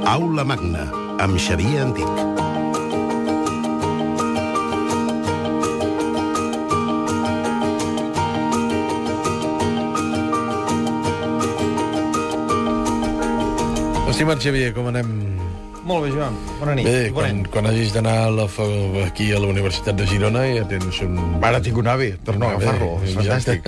Aula Magna, amb Xavier Antic. Estimat Xavier, com anem? Molt bé, Joan. Bona nit. Bé, quan hagis d'anar aquí a la Universitat de Girona ja tens un... Ara tinc un AVE, per no agafar-lo. És fantàstic.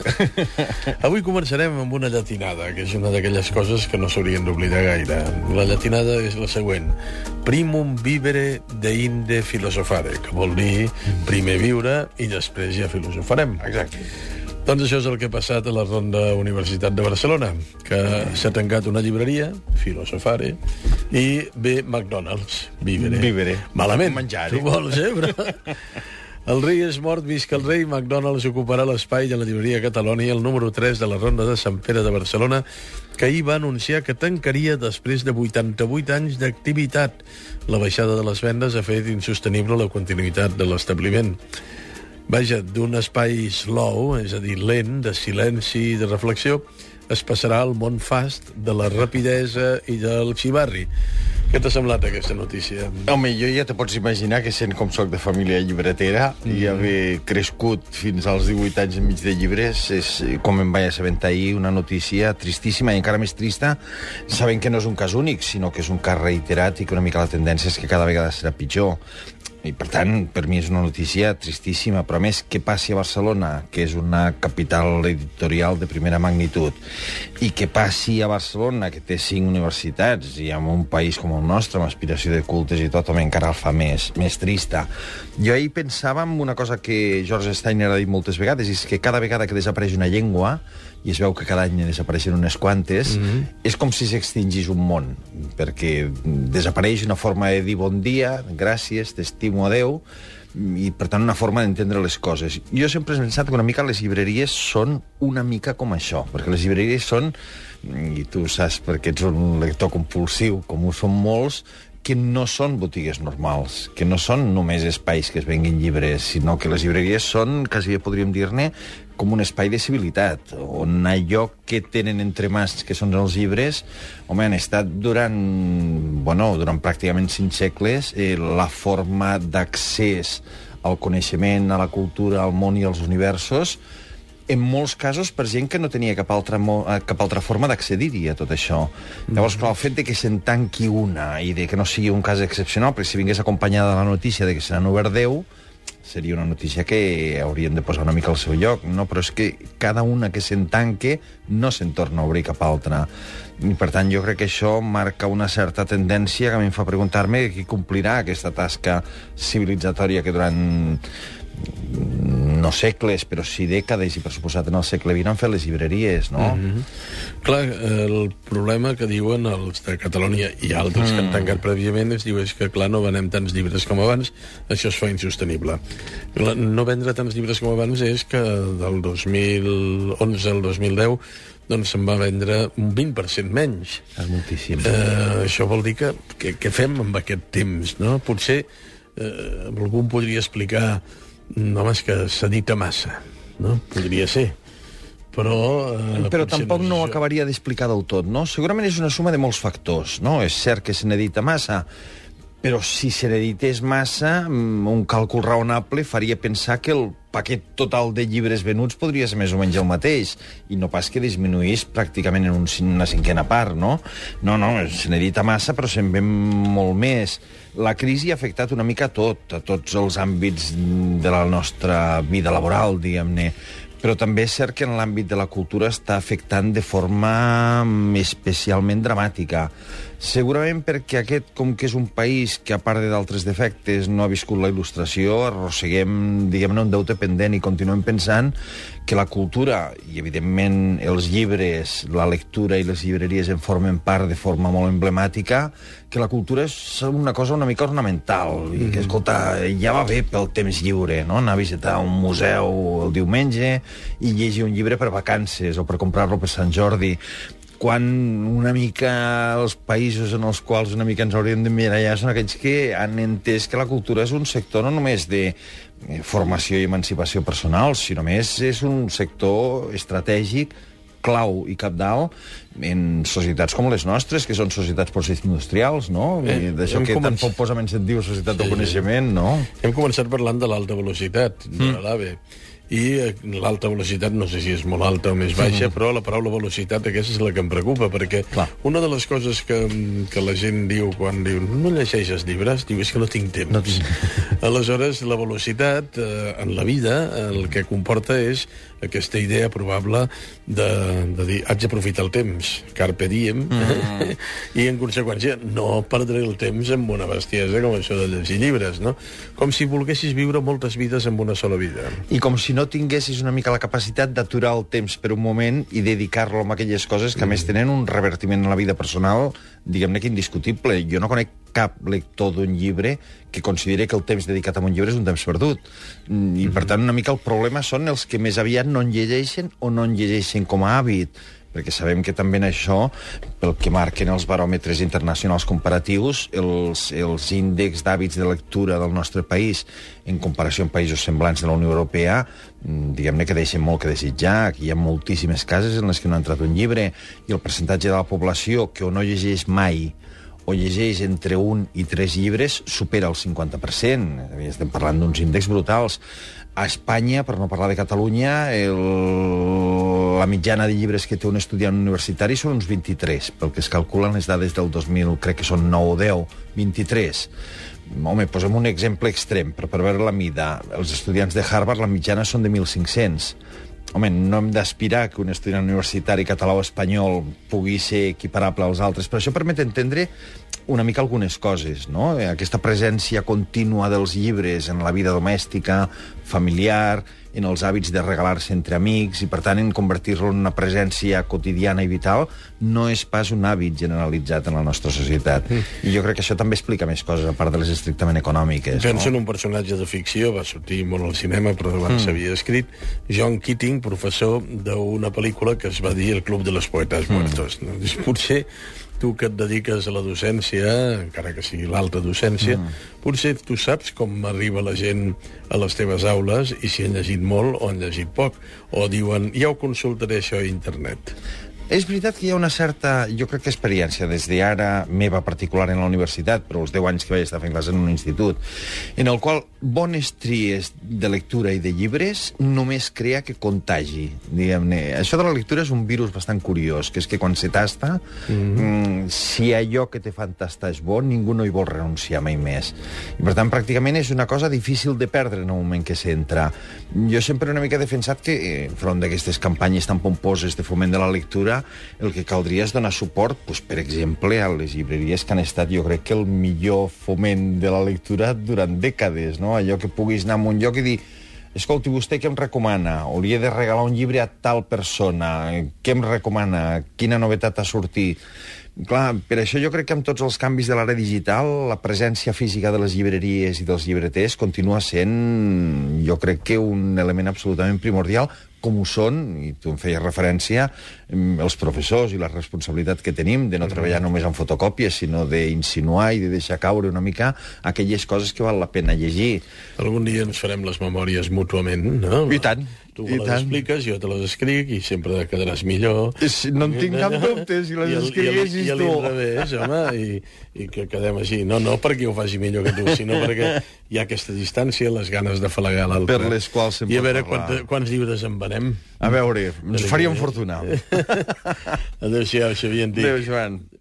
Avui començarem amb una llatinada, que és una d'aquelles coses que no s'haurien d'oblidar gaire. La llatinada és la següent. Primum vivere deinde filosofare, que vol dir primer viure i després ja filosofarem. Exacte. Doncs això és el que ha passat a la Ronda Universitat de Barcelona, que s'ha tancat una llibreria, Filosofare, i ve McDonald's, Vivere. Malament, menjar-hi. Tu vols, però... El rei és mort, visca el rei. McDonald's ocuparà l'espai de la llibreria Catalònia, el número 3 de la Ronda de Sant Pere de Barcelona, que ahir va anunciar que tancaria després de 88 anys d'activitat. La baixada de les vendes ha fet insostenible la continuïtat de l'establiment. Vaja, d'un espai slow, és a dir, lent, de silenci i de reflexió, es passarà al món fast de la rapidesa i del xivarri. Què t'ha semblat aquesta notícia? Home, jo ja te pots imaginar que sent com soc de família llibretera i haver crescut fins als 18 anys enmig de llibres és, com em vaig assabentar ahir, una notícia tristíssima i encara més trista, sabent que no és un cas únic, sinó que és un cas reiterat i que una mica la tendència és que cada vegada serà pitjor. I, per tant, per mi és una notícia tristíssima, però a més, que passi a Barcelona, que és una capital editorial de primera magnitud, i que passi a Barcelona, que té 5 universitats, i en un país com el nostre, amb aspiració de cultes i tot, home, encara el fa més trista. Jo ahir pensava en una cosa que George Steiner ha dit moltes vegades, és que cada vegada que desapareix una llengua, i es veu que cada any desapareixen unes quantes, és com si s'extingís un món, perquè desapareix una forma de dir bon dia, gràcies, t'estimo, adeu, i per tant una forma d'entendre les coses. Jo sempre he pensat que una mica les llibreries són una mica com això, perquè les llibreries són, i tu saps perquè ets un lector compulsiu, com ho són molts, que no són botigues normals, que no són només espais que es venguin llibres, sinó que les llibreries són, quasi podríem dir-ne, com un espai de civilitat, on allò que tenen entre mans, que són els llibres, home, han estat durant pràcticament 5 segles la forma d'accés al coneixement, a la cultura, al món i als universos, en molts casos per gent que no tenia cap altra forma d'accedir-hi a tot això. Llavors, clar, el fet de que se'n tanqui una i de que no sigui un cas excepcional, perquè si vingués acompanyada de la notícia de que se n'han obert 10, seria una notícia que haurien de posar una mica al seu lloc, no? Però és que cada una que se'n tanque no se'n torna a obrir cap altra. I, per tant, jo crec que això marca una certa tendència que a mi em fa preguntar-me qui complirà aquesta tasca civilitzatòria que durant no segles, però sí dècades, i per suposat en el segle XX han fet les llibreries, no? Clar, el problema que diuen els de Catalònia i altres que han tancat prèviament és que, clar, no venem tants llibres com abans, això es fa insostenible. No vendre tants llibres com abans és que del 2011 al 2010 doncs se'n va vendre un 20% menys. És moltíssim. Això vol dir que què fem amb aquest temps, no? Potser algú em podria explicar home, és que s'edita massa, no? Podria ser. Però tampoc no ho acabaria d'explicar del tot, no? Segurament és una suma de molts factors, no? És cert que se n'edita massa, però si se n'edités massa, un càlcul raonable faria pensar que el paquet total de llibres venuts podria ser més o menys el mateix, i no pas que disminuís pràcticament en una cinquena part, no? No, se n'edita massa, però se'n ven molt més. La crisi ha afectat una mica a tots els àmbits de la nostra vida laboral, diguem-ne, però també és cert que en l'àmbit de la cultura està afectant de forma especialment dramàtica. Segurament perquè aquest, com que és un país que, a part d'altres defectes, no ha viscut la il·lustració, arrosseguem, diguem-ne, un deute pendent i continuem pensant que la cultura, i evidentment els llibres, la lectura i les llibreries en formen part de forma molt emblemàtica, que la cultura és una cosa una mica ornamental, i que, escolta, ja va bé pel temps lliure, no? Anar a visitar un museu el diumenge i llegir un llibre per vacances o per comprar-lo per Sant Jordi, quan una mica els països en els quals una mica ens hauríem d'emmirallar són aquells que han entès que la cultura és un sector no només de formació i emancipació personal, sinó més és un sector estratègic clau i cabdal en societats com les nostres, que són societats postindustrials, no? D'això que tan pomposament se'n diu societat del coneixement, no? Hem començat parlant de l'alta velocitat, de l'AVE. I l'alta velocitat, no sé si és molt alta o més baixa, però la paraula velocitat aquesta és la que em preocupa, perquè una de les coses que la gent diu quan diu no llegeixes llibres, diu és que no tinc temps. Aleshores, la velocitat en la vida el que comporta és aquesta idea probable de dir haig d'aprofitar el temps, carpe diem, i en conseqüència no perdré el temps amb una bestiesa com això de llegir llibres, no? Com si volguessis viure moltes vides en una sola vida. I com si no tinguessis una mica la capacitat d'aturar el temps per un moment i dedicar-lo a aquelles coses que a més tenen un revertiment en la vida personal, diguem-ne que indiscutible. Jo no conec cap lector d'un llibre que consideri que el temps dedicat a un llibre és un temps perdut. I, per tant, una mica el problema són els que més aviat no en llegeixen o no en llegeixen com a hàbit, perquè sabem que també en això, pel que marquen els baròmetres internacionals comparatius, els índexs d'hàbits de lectura del nostre país en comparació amb països semblants de la Unió Europea, diguem-ne que deixen molt que desitjar, que hi ha moltíssimes cases en les que no ha entrat un llibre, i el percentatge de la població que o no llegeix mai o llegeix entre 1 i 3 llibres supera el 50%. Estem parlant d'uns índexs brutals. A Espanya, per no parlar de Catalunya, la mitjana de llibres que té un estudiant universitari són uns 23, pel que es calculen les dades del 2000, crec que són 9 o 10, 23. Home, posem un exemple extrem, per veure la mida. Els estudiants de Harvard, la mitjana són de 1.500. Home, no hem d'aspirar que un estudiant universitari català o espanyol pugui ser equiparable als altres, però això permet entendre una mica algunes coses, no? Aquesta presència contínua dels llibres en la vida domèstica, familiar, en els hàbits de regalar-se entre amics, i per tant en convertir-lo en una presència quotidiana i vital, no és pas un hàbit generalitzat en la nostra societat. I jo crec que això també explica més coses, a part de les estrictament econòmiques. Penso en un personatge de ficció, va sortir molt al cinema, però abans s'havia escrit, John Keating, professor d'una pel·lícula que es va dir El Club de los Poetas Muertos. Potser tu que et dediques a la docència, encara que sigui l'alta docència, potser tu saps com arriba la gent a les teves aules i si han llegit molt o han llegit poc. O diuen, ja ho consultaré això a internet. És veritat que hi ha una certa, jo crec que experiència, des d'ara meva particular en la universitat, però els 10 anys que vaig estar fent classe en un institut, en el qual bones tries de lectura i de llibres només crea que contagi, diguem-ne. Això de la lectura és un virus bastant curiós, que és que quan se tasta, si allò que te fan tastar és bo, ningú no hi vol renunciar mai més. I per tant, pràcticament és una cosa difícil de perdre en el moment que s'entra. Jo sempre una mica he defensat que, enfront d'aquestes campanyes tan pomposes de foment de la lectura, el que caldria és donar suport, doncs, per exemple, a les llibreries que han estat, jo crec que el millor foment de la lectura durant dècades, no? Allò que puguis anar a un lloc i dir escolti, vostè què em recomana? O li he de regalar un llibre a tal persona? Què em recomana? Quina novetat ha sortit? Clar, per això jo crec que amb tots els canvis de l'era digital, la presència física de les llibreries i dels llibreters continua sent, jo crec que un element absolutament primordial, com ho són, i tu em feies referència, els professors i la responsabilitat que tenim de no treballar només en fotocòpies, sinó d'insinuar i de deixar caure una mica aquelles coses que val la pena llegir. Algun dia ens farem les memòries mútuament, no? I tant. Tu me les expliques, jo te les escric i sempre quedaràs millor. No en tinc cap dubte, si les escriguessis tu. I a l'inrevés, home, i que quedem així. No perquè ho faci millor que tu, sinó perquè hi ha aquesta distància, les ganes de falagar l'altre. Per les quals se'n pot parlar. I a veure quants llibres en venem. A veure, ens faríem fortuna. Adéu-siau, Xavier Antic. Adéu, Joan.